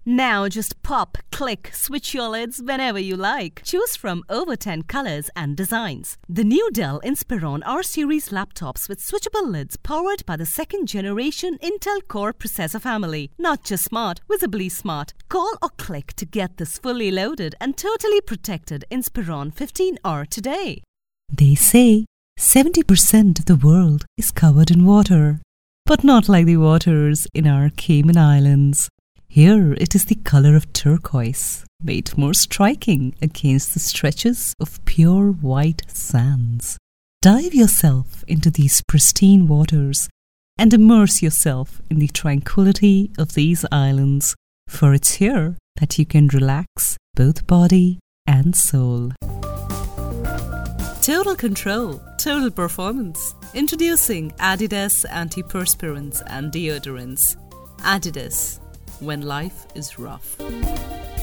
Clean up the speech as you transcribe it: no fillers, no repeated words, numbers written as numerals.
Now just pop, click, switch your lids whenever you like. Choose from over 10 colors and designs. The new Dell Inspiron R-Series laptops with switchable lids powered by the second generation Intel Core processor family. Not just smart, visibly smart. Call or click to get this fully loaded and totally protected Inspiron 15R today. They say 70% of the world is covered in water, but not like the waters in our Cayman Islands. Here it is the color of turquoise, made more striking against the stretches of pure white sands. Dive yourself into these pristine waters and immerse yourself in the tranquility of these islands, for it's here that you can relax both body and soul. Total control, total performance. Introducing Adidas antiperspirants and deodorants. Adidas, when life is rough.